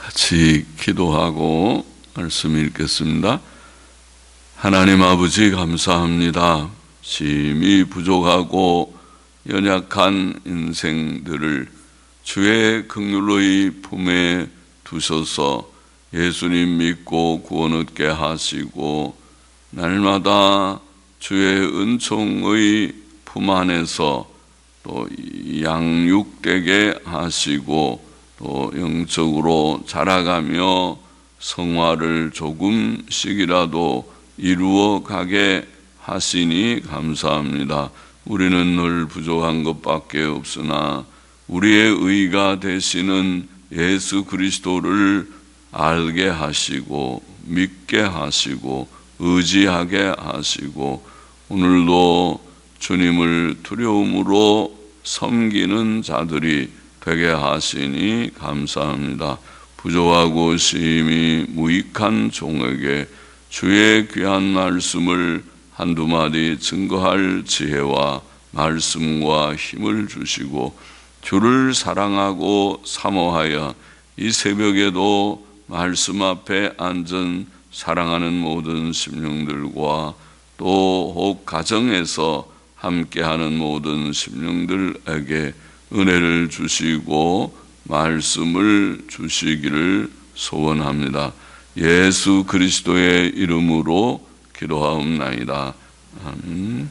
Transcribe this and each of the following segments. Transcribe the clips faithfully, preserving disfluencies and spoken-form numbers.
같이 기도하고 말씀 읽겠습니다. 하나님 아버지 감사합니다. 심히 부족하고 연약한 인생들을 주의 긍휼의 품에 두셔서 예수님 믿고 구원 얻게 하시고 날마다 주의 은총의 품 안에서 또 양육되게 하시고 또 영적으로 자라가며 성화를 조금씩이라도 이루어 가게 하시니 감사합니다. 우리는 늘 부족한 것밖에 없으나 우리의 의가 되시는 예수 그리스도를 알게 하시고 믿게 하시고 의지하게 하시고 오늘도 주님을 두려움으로 섬기는 자들이 되게 하시니 감사합니다. 부족하고 심히 무익한 종에게 주의 귀한 말씀을 한두 마디 증거할 지혜와 말씀과 힘을 주시고 주를 사랑하고 사모하여 이 새벽에도 말씀 앞에 앉은 사랑하는 모든 심령들과 또 혹 가정에서 함께하는 모든 심령들에게 은혜를 주시고 말씀을 주시기를 소원합니다. 예수 그리스도의 이름으로 기도하옵나이다. 아멘.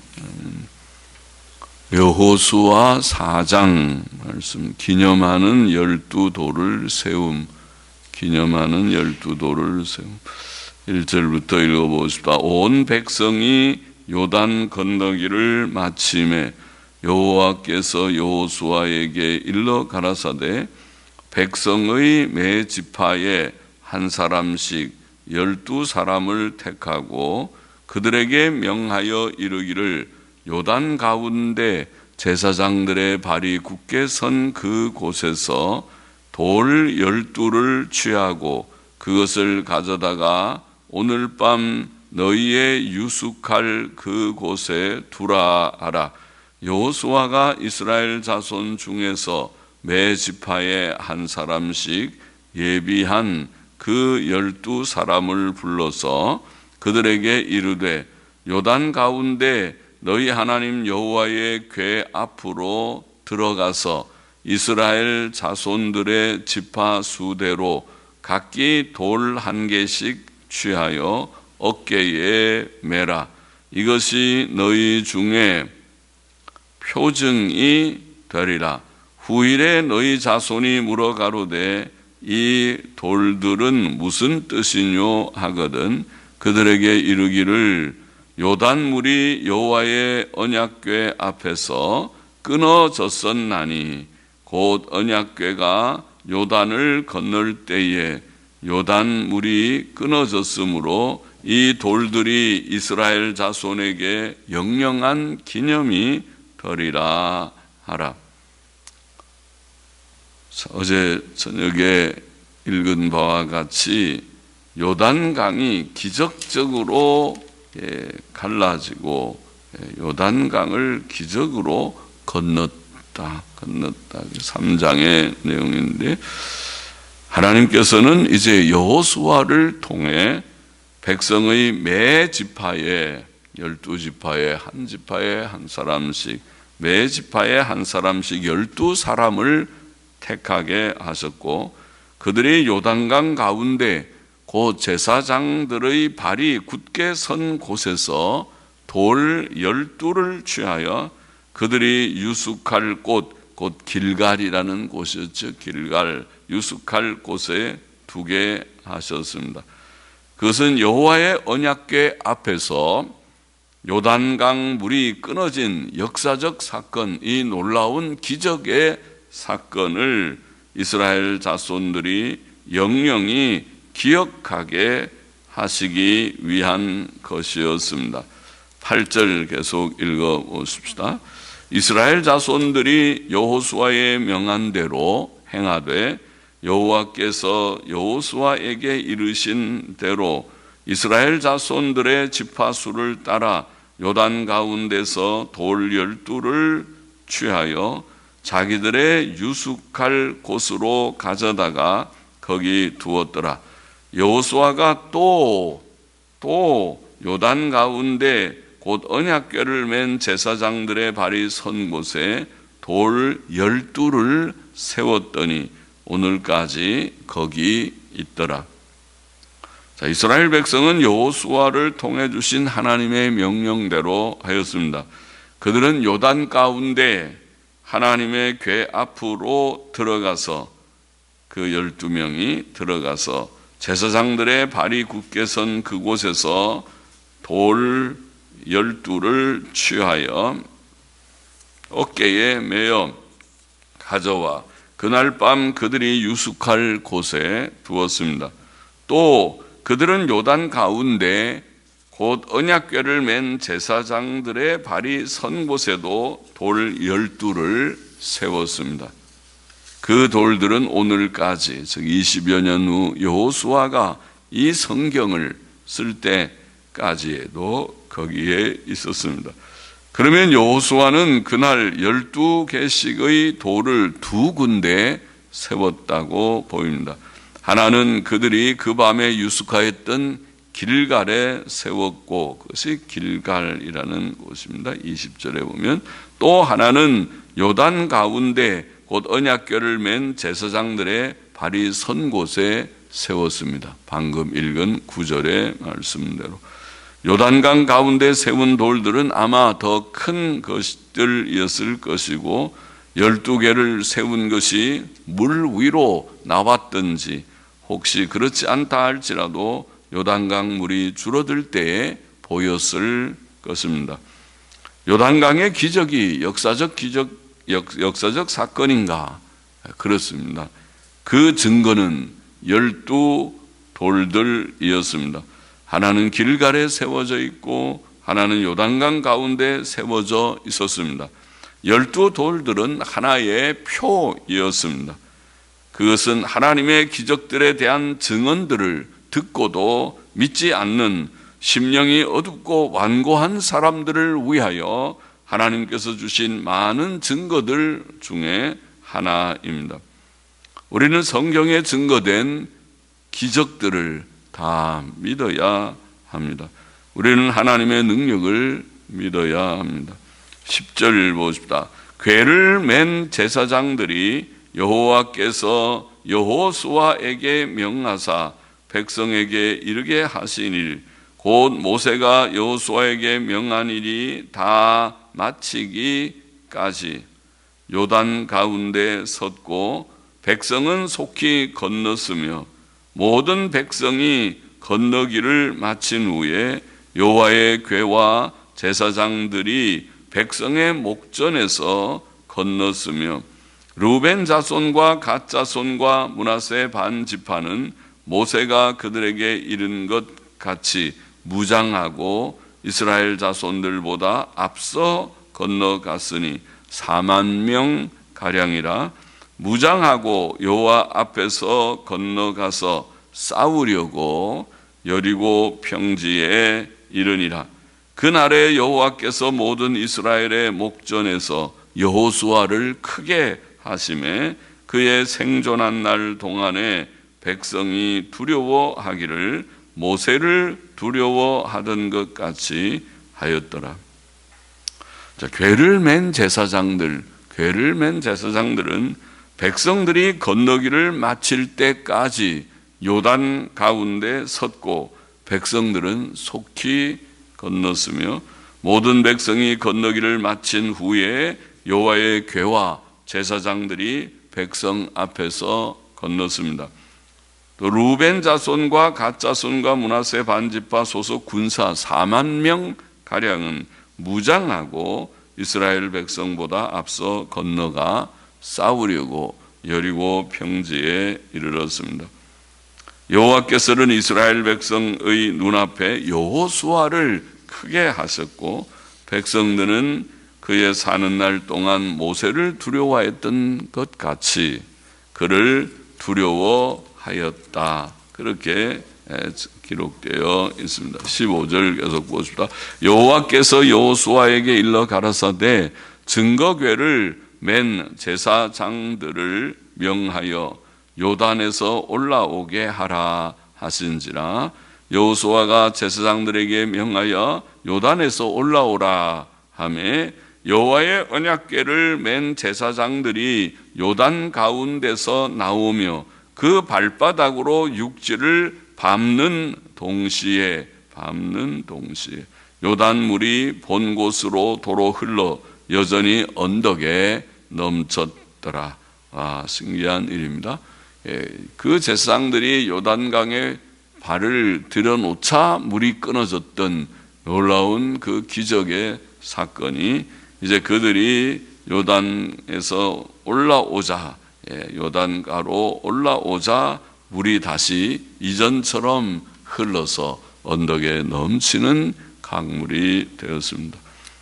여호수아 사 장 말씀, 기념하는 열두 돌을 세움, 기념하는 열두 돌을 세움. 일 절부터 읽어보십시다. 온 백성이 요단 건너기를 마침에 여호와께서 여호수아에게 일러 가라사대 백성의 매 지파에 한 사람씩 열두 사람을 택하고 그들에게 명하여 이르기를 요단 가운데 제사장들의 발이 굳게 선 그 곳에서 돌 열두를 취하고 그것을 가져다가 오늘 밤 너희의 유숙할 그 곳에 두라 하라. 여호수아가 이스라엘 자손 중에서 매 지파에 한 사람씩 예비한 그 열두 사람을 불러서 그들에게 이르되 요단 가운데 너희 하나님 여호와의 궤 앞으로 들어가서 이스라엘 자손들의 지파 수대로 각기 돌 한 개씩 취하여 어깨에 매라. 이것이 너희 중에 표징이 되리라. 후일에 너희 자손이 물어가로되 이 돌들은 무슨 뜻이뇨 하거든 그들에게 이르기를 요단물이 여호와의 언약궤 앞에서 끊어졌었나니 곧 언약궤가 요단을 건널 때에 요단물이 끊어졌으므로 이 돌들이 이스라엘 자손에게 영영한 기념이 되리라 하라. 어제 저녁에 읽은 바와 같이 요단강이 기적적으로 갈라지고 요단강을 기적으로 건넜다. 건넜다. 삼 장의 내용인데 하나님께서는 이제 여호수아를 통해 백성의 매 지파에 열두 지파에 한 지파에 한 사람씩 매 지파에 한 사람씩 열두 사람을 택하게 하셨고 그들이 요단강 가운데 곧 제사장들의 발이 굳게 선 곳에서 돌 열두를 취하여 그들이 유숙할 곳, 곧 길갈이라는 곳이었죠. 길갈, 유숙할 곳에 두게 하셨습니다. 그것은 여호와의 언약궤 앞에서 요단강 물이 끊어진 역사적 사건, 이 놀라운 기적의 사건을 이스라엘 자손들이 영영히 기억하게 하시기 위한 것이었습니다. 팔 절 계속 읽어보십시다. 이스라엘 자손들이 여호수아의 명한 대로 행하되 여호와께서 여호수아에게 이르신 대로 이스라엘 자손들의 지파수를 따라 요단 가운데서 돌 열두를 취하여 자기들의 유숙할 곳으로 가져다가 거기 두었더라. 여호수아가 또, 또 요단 가운데 곧 언약궤를 맨 제사장들의 발이 선 곳에 돌 열두를 세웠더니 오늘까지 거기 있더라. 자, 이스라엘 백성은 여호수아를 통해 주신 하나님의 명령대로 하였습니다. 그들은 요단 가운데 하나님의 궤 앞으로 들어가서 그 열두 명이 들어가서 제사장들의 발이 굳게 선 그곳에서 돌 열두를 취하여 어깨에 매어 가져와 그날 밤 그들이 유숙할 곳에 두었습니다. 또 그들은 요단 가운데 곧 언약궤를 맨 제사장들의 발이 선 곳에도 돌 열두를 세웠습니다. 그 돌들은 오늘까지, 즉 이십여 년 후 여호수아가 이 성경을 쓸 때까지에도 거기에 있었습니다. 그러면 여호수아는 그날 열두 개씩의 돌을 두 군데 세웠다고 보입니다. 하나는 그들이 그 밤에 유숙하였던 길갈에 세웠고, 그것이 길갈이라는 곳입니다. 이십 절에 보면. 또 하나는 요단 가운데 곧 언약궤를 맨 제사장들의 발이 선 곳에 세웠습니다. 방금 읽은 구 절의 말씀대로. 요단강 가운데 세운 돌들은 아마 더 큰 것들이었을 것이고, 열두 개를 세운 것이 물 위로 나왔든지, 혹시 그렇지 않다 할지라도 요단강 물이 줄어들 때에 보였을 것입니다. 요단강의 기적이 역사적 기적, 역, 역사적 사건인가? 그렇습니다. 그 증거는 열두 돌들이었습니다. 하나는 길갈에 세워져 있고 하나는 요단강 가운데 세워져 있었습니다. 열두 돌들은 하나의 표이었습니다. 그것은 하나님의 기적들에 대한 증언들을 듣고도 믿지 않는 심령이 어둡고 완고한 사람들을 위하여 하나님께서 주신 많은 증거들 중에 하나입니다. 우리는 성경에 증거된 기적들을 다 믿어야 합니다. 우리는 하나님의 능력을 믿어야 합니다. 십 절 보십시다. 궤를 맨 제사장들이 여호와께서 여호수아에게 명하사 백성에게 이르게 하신 일, 곧 모세가 여호수아에게 명한 일이 다 마치기까지 요단 가운데 섰고 백성은 속히 건넜으며 모든 백성이 건너기를 마친 후에 여호와의 궤와 제사장들이 백성의 목전에서 건넜으며 루벤 자손과 갓 자손과 므낫세 반 지파는 모세가 그들에게 이른 것 같이 무장하고 이스라엘 자손들보다 앞서 건너갔으니 사만 명 가량이라. 무장하고 여호와 앞에서 건너가서 싸우려고 여리고 평지에 이르니라. 그날에 여호와께서 모든 이스라엘의 목전에서 여호수아를 크게 하심에 그의 생존한 날 동안에 백성이 두려워하기를 모세를 두려워하던 것 같이 하였더라. 자, 궤를 맨 제사장들, 궤를 맨 제사장들은 백성들이 건너기를 마칠 때까지 요단 가운데 섰고 백성들은 속히 건넜으며 모든 백성이 건너기를 마친 후에 여호와의 궤와 제사장들이 백성 앞에서 건넜습니다. 또 루벤 자손과 갓 자손과 므낫세 반지파 소속 군사 사만 명 가량은 무장하고 이스라엘 백성보다 앞서 건너가 싸우려고 여리고 평지에 이르렀습니다. 여호와께서는 이스라엘 백성의 눈앞에 여호수아를 크게 하셨고 백성들은 그의 사는 날 동안 모세를 두려워했던 것 같이 그를 두려워하였다. 그렇게 기록되어 있습니다. 십오 절 계속 보십시다. 여호와께서 여호수아에게 일러 가라사대 증거궤를 맨 제사장들을 명하여 요단에서 올라오게 하라 하신지라. 여호수아가 제사장들에게 명하여 요단에서 올라오라 하매 여호와의 언약궤를 맨 제사장들이 요단 가운데서 나오며 그 발바닥으로 육지를 밟는 동시에 밟는 동시에 요단물이 본 곳으로 도로 흘러 여전히 언덕에 넘쳤더라. 아, 신기한 일입니다. 예, 그 제사장들이 요단강에 발을 들여놓자 물이 끊어졌던 놀라운 그 기적의 사건이 이제 그들이 요단에서 올라오자, 예, 요단가로 올라오자 물이 다시 이전처럼 흘러서 언덕에 넘치는 강물이 되었습니다.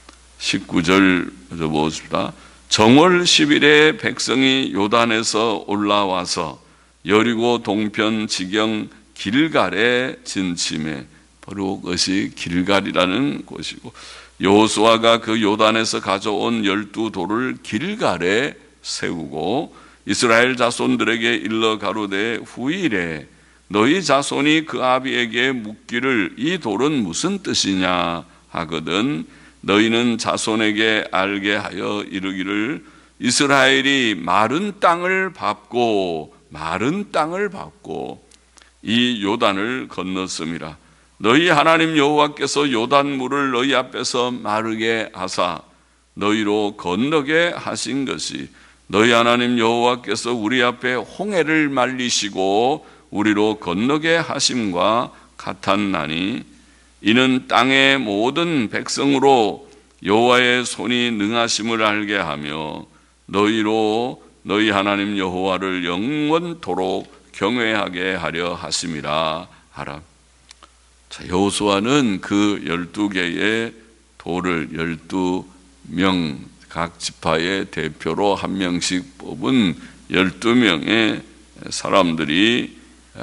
십구 절 보십시다. 정월 십 일에 백성이 요단에서 올라와서 여리고 동편 지경 길갈에 진침해, 바로 그것이 길갈이라는 곳이고, 여호수아가 그 요단에서 가져온 열두 돌을 길갈에 세우고 이스라엘 자손들에게 일러 가로되 후일에 너희 자손이 그 아비에게 묻기를 이 돌은 무슨 뜻이냐 하거든 너희는 자손에게 알게 하여 이르기를 이스라엘이 마른 땅을 밟고 마른 땅을 밟고 이 요단을 건넜음이라. 너희 하나님 여호와께서 요단물을 너희 앞에서 마르게 하사 너희로 건너게 하신 것이 너희 하나님 여호와께서 우리 앞에 홍해를 말리시고 우리로 건너게 하심과 같았나니 이는 땅의 모든 백성으로 여호와의 손이 능하심을 알게 하며 너희로 너희 하나님 여호와를 영원토록 경외하게 하려 하심이라 하라. 자, 여호수아는 그 열두 개의 돌을 열두 명 각 지파의 대표로 한 명씩 뽑은 열두 명의 사람들이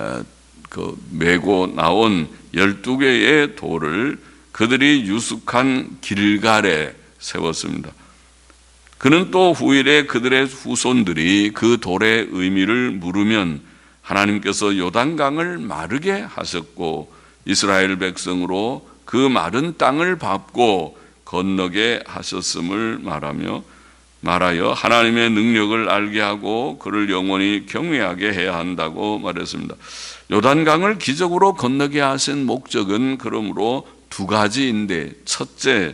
그 메고 나온 열두 개의 돌을 그들이 유숙한 길갈에 세웠습니다. 그는 또 후일에 그들의 후손들이 그 돌의 의미를 물으면 하나님께서 요단강을 마르게 하셨고 이스라엘 백성으로 그 마른 땅을 밟고 건너게 하셨음을 말하며 말하여 하나님의 능력을 알게 하고 그를 영원히 경외하게 해야 한다고 말했습니다. 요단강을 기적으로 건너게 하신 목적은 그러므로 두 가지인데, 첫째,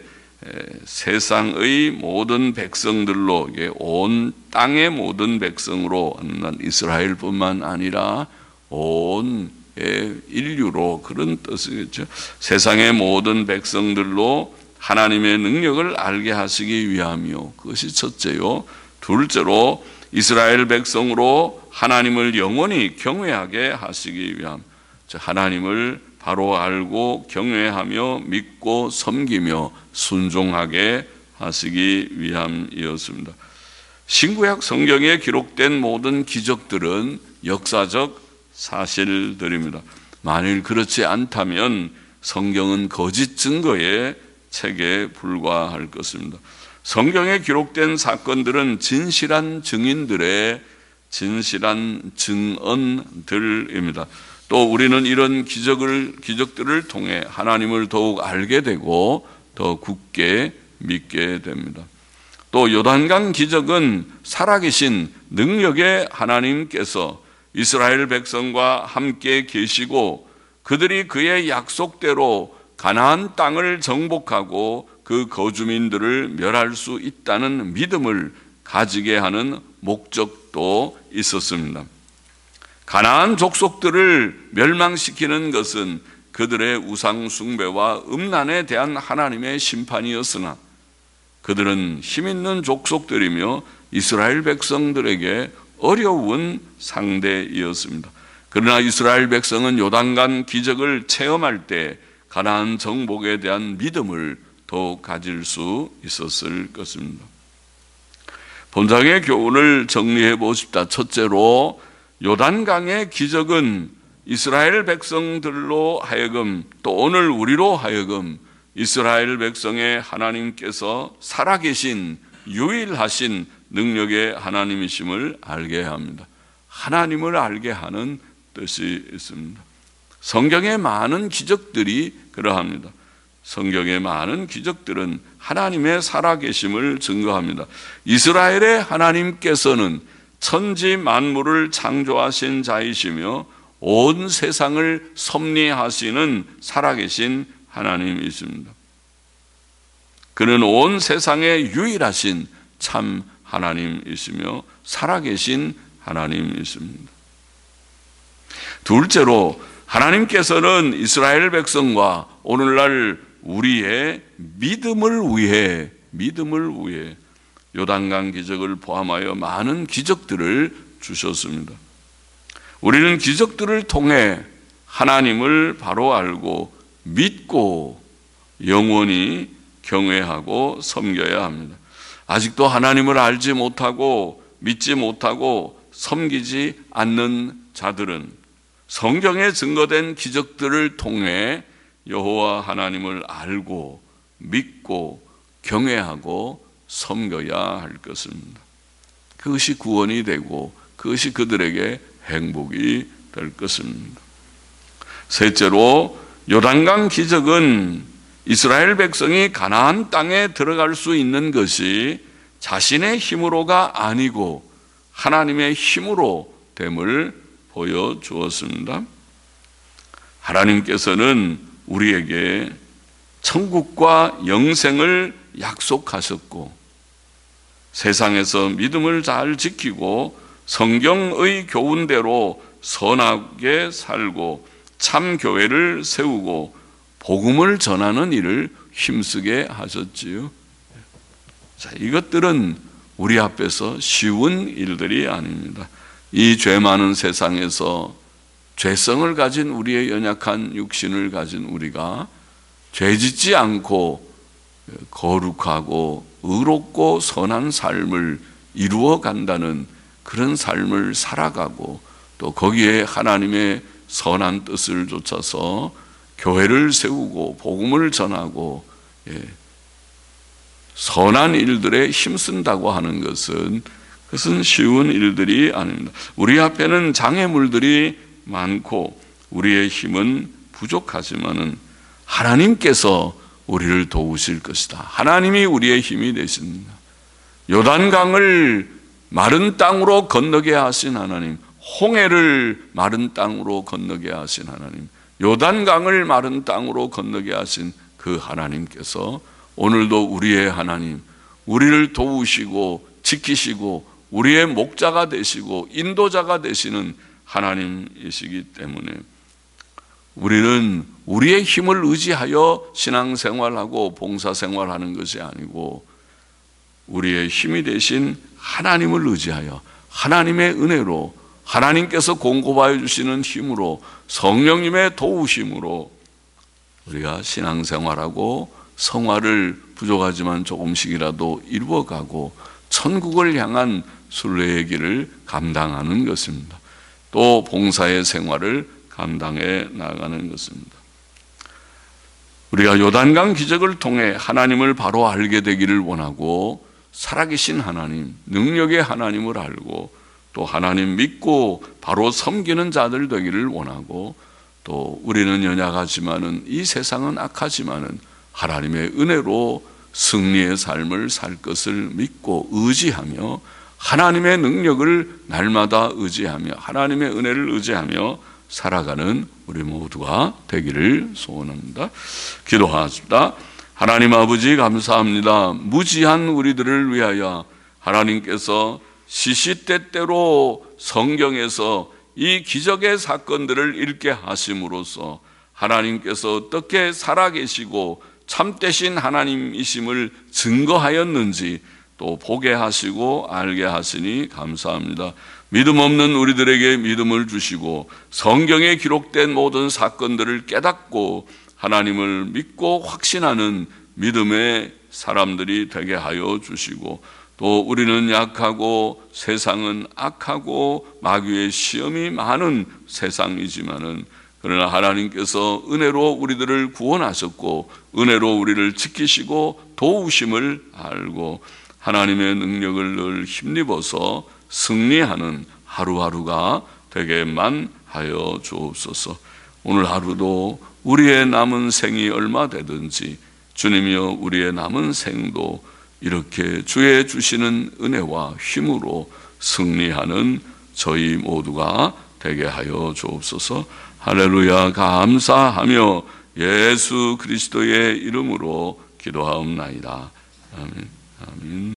세상의 모든 백성들로, 온 땅의 모든 백성으로, 이스라엘뿐만 아니라 온 인류로, 그런 뜻이겠죠. 세상의 모든 백성들로 하나님의 능력을 알게 하시기 위함이요, 그것이 첫째요. 둘째로 이스라엘 백성으로 하나님을 영원히 경외하게 하시기 위함. 하나님을 바로 알고 경외하며 믿고 섬기며 순종하게 하시기 위함이었습니다. 신구약 성경에 기록된 모든 기적들은 역사적 사실들입니다. 만일 그렇지 않다면 성경은 거짓 증거의 책에 불과할 것입니다. 성경에 기록된 사건들은 진실한 증인들의 진실한 증언들입니다. 또 우리는 이런 기적을, 기적들을 통해 하나님을 더욱 알게 되고 더 굳게 믿게 됩니다. 또 요단강 기적은 살아계신 능력의 하나님께서 이스라엘 백성과 함께 계시고 그들이 그의 약속대로 가나안 땅을 정복하고 그 거주민들을 멸할 수 있다는 믿음을 가지게 하는 목적도 있었습니다. 가나안 족속들을 멸망시키는 것은 그들의 우상 숭배와 음란에 대한 하나님의 심판이었으나 그들은 힘있는 족속들이며 이스라엘 백성들에게 어려운 상대이었습니다. 그러나 이스라엘 백성은 요단강 기적을 체험할 때 가나안 정복에 대한 믿음을 더욱 가질 수 있었을 것입니다. 본장의 교훈을 정리해 보십시다. 첫째로 요단강의 기적은 이스라엘 백성들로 하여금 또 오늘 우리로 하여금 이스라엘 백성의 하나님께서 살아계신 유일하신 능력의 하나님이심을 알게 합니다. 하나님을 알게 하는 뜻이 있습니다. 성경의 많은 기적들이 그러합니다. 성경의 많은 기적들은 하나님의 살아계심을 증거합니다. 이스라엘의 하나님께서는 천지 만물을 창조하신 자이시며 온 세상을 섭리하시는 살아계신 하나님이십니다. 그는 온 세상에 유일하신 참 하나님이시며 살아계신 하나님이십니다. 둘째로 하나님께서는 이스라엘 백성과 오늘날 우리의 믿음을 위해 믿음을 위해 요단강 기적을 포함하여 많은 기적들을 주셨습니다. 우리는 기적들을 통해 하나님을 바로 알고 믿고 영원히 경외하고 섬겨야 합니다. 아직도 하나님을 알지 못하고 믿지 못하고 섬기지 않는 자들은 성경에 증거된 기적들을 통해 여호와 하나님을 알고 믿고 경외하고 섬겨야 할 것입니다. 그것이 구원이 되고 그것이 그들에게 행복이 될 것입니다. 셋째로 요단강 기적은 이스라엘 백성이 가나안 땅에 들어갈 수 있는 것이 자신의 힘으로가 아니고 하나님의 힘으로 됨을 보여주었습니다. 하나님께서는 우리에게 천국과 영생을 약속하셨고 세상에서 믿음을 잘 지키고 성경의 교훈대로 선하게 살고 참 교회를 세우고 복음을 전하는 일을 힘쓰게 하셨지요. 자, 이것들은 우리 앞에서 쉬운 일들이 아닙니다. 이 죄 많은 세상에서 죄성을 가진 우리의 연약한 육신을 가진 우리가 죄 짓지 않고 거룩하고 의롭고 선한 삶을 이루어 간다는 그런 삶을 살아가고 또 거기에 하나님의 선한 뜻을 좇아서 교회를 세우고 복음을 전하고 예, 선한 일들에 힘쓴다고 하는 것은 그것은 쉬운 일들이 아닙니다. 우리 앞에는 장애물들이 많고 우리의 힘은 부족하지만은 하나님께서 우리를 도우실 것이다. 하나님이 우리의 힘이 되십니다. 요단강을 마른 땅으로 건너게 하신 하나님, 홍해를 마른 땅으로 건너게 하신 하나님, 요단강을 마른 땅으로 건너게 하신 그 하나님께서 오늘도 우리의 하나님, 우리를 도우시고 지키시고 우리의 목자가 되시고 인도자가 되시는 하나님이시기 때문에 우리는 우리의 힘을 의지하여 신앙생활하고 봉사생활하는 것이 아니고 우리의 힘이 되신 하나님을 의지하여 하나님의 은혜로 하나님께서 공급하여 주시는 힘으로 성령님의 도우심으로 우리가 신앙생활하고 성화를 부족하지만 조금씩이라도 이루어가고 천국을 향한 순례의 길을 감당하는 것입니다. 또 봉사의 생활을 감당해 나가는 것입니다. 우리가 요단강 기적을 통해 하나님을 바로 알게 되기를 원하고 살아계신 하나님, 능력의 하나님을 알고 또 하나님 믿고 바로 섬기는 자들 되기를 원하고 또 우리는 연약하지만은 이 세상은 악하지만은 하나님의 은혜로 승리의 삶을 살 것을 믿고 의지하며 하나님의 능력을 날마다 의지하며 하나님의 은혜를 의지하며 살아가는 우리 모두가 되기를 소원합니다. 기도하십니다. 하나님 아버지 감사합니다. 무지한 우리들을 위하여 하나님께서 시시때때로 성경에서 이 기적의 사건들을 읽게 하심으로써 하나님께서 어떻게 살아계시고 참되신 하나님이심을 증거하였는지 또 보게 하시고 알게 하시니 감사합니다. 믿음 없는 우리들에게 믿음을 주시고 성경에 기록된 모든 사건들을 깨닫고 하나님을 믿고 확신하는 믿음의 사람들이 되게 하여 주시고 또 우리는 약하고 세상은 악하고 마귀의 시험이 많은 세상이지만은 그러나 하나님께서 은혜로 우리들을 구원하셨고 은혜로 우리를 지키시고 도우심을 알고 하나님의 능력을 늘 힘입어서 승리하는 하루하루가 되게만 하여 주옵소서. 오늘 하루도 우리의 남은 생이 얼마 되든지 주님이여 우리의 남은 생도 이렇게 주의 주시는 은혜와 힘으로 승리하는 저희 모두가 되게 하여 주옵소서. 할렐루야. 감사하며 예수 그리스도의 이름으로 기도하옵나이다. 아멘. 아멘.